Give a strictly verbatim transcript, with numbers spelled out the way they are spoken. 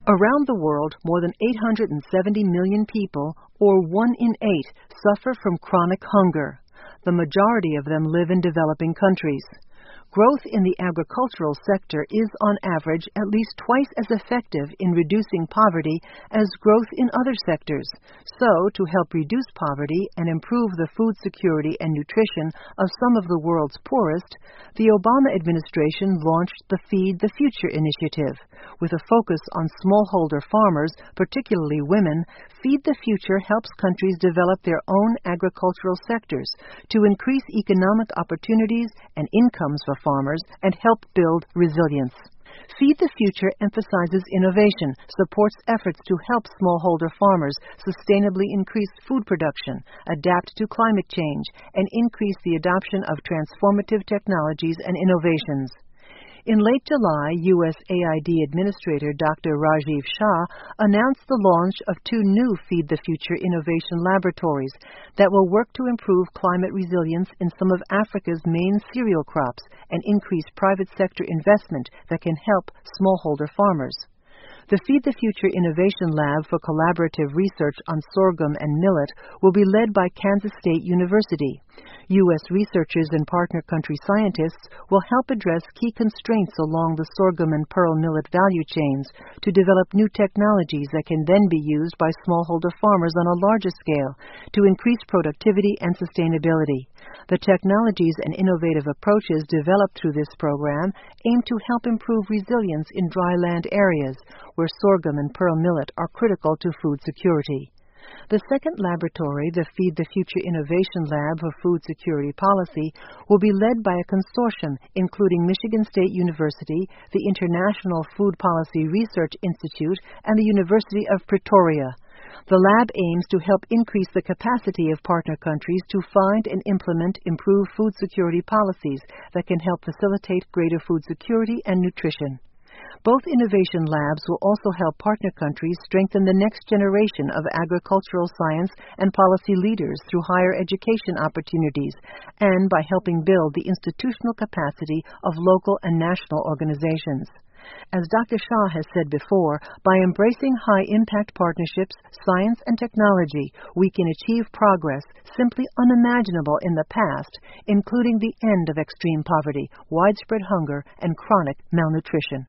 Around the world, more than eight hundred seventy million people, or one in eight, suffer from chronic hunger. The majority of them live in developing countries. Growth in the agricultural sector is, on average, at least twice as effective in reducing poverty as growth in other sectors. So, to help reduce poverty and improve the food security and nutrition of some of the world's poorest, the Obama administration launched the Feed the Future initiative. With a focus on smallholder farmers, particularly women, Feed the Future helps countries develop their own agricultural sectors to increase economic opportunities and incomes for farmers and help build resilience. Feed the Future emphasizes innovation, supports efforts to help smallholder farmers sustainably increase food production, adapt to climate change, and increase the adoption of transformative technologies and innovations. In late July, U S A I D Administrator Doctor Rajiv Shah announced the launch of two new Feed the Future innovation laboratories that will work to improve climate resilience in some of Africa's main cereal crops and increase private sector investment that can help smallholder farmers. The Feed the Future Innovation Lab for Collaborative Research on Sorghum and Millet will be led by Kansas State University. U S researchers and partner country scientists will help address key constraints along the sorghum and pearl millet value chains to develop new technologies that can then be used by smallholder farmers on a larger scale to increase productivity and sustainability. The technologies and innovative approaches developed through this program aim to help improve resilience in dry land areas where sorghum and pearl millet are critical to food security. The second laboratory, the Feed the Future Innovation Lab for Food Security Policy, will be led by a consortium including Michigan State University, the International Food Policy Research Institute, and the University of Pretoria. The lab aims to help increase the capacity of partner countries to find and implement improved food security policies that can help facilitate greater food security and nutrition. Both innovation labs will also help partner countries strengthen the next generation of agricultural science and policy leaders through higher education opportunities and by helping build the institutional capacity of local and national organizations. As Doctor Shah has said before, by embracing high-impact partnerships, science, and technology, we can achieve progress simply unimaginable in the past, including the end of extreme poverty, widespread hunger, and chronic malnutrition.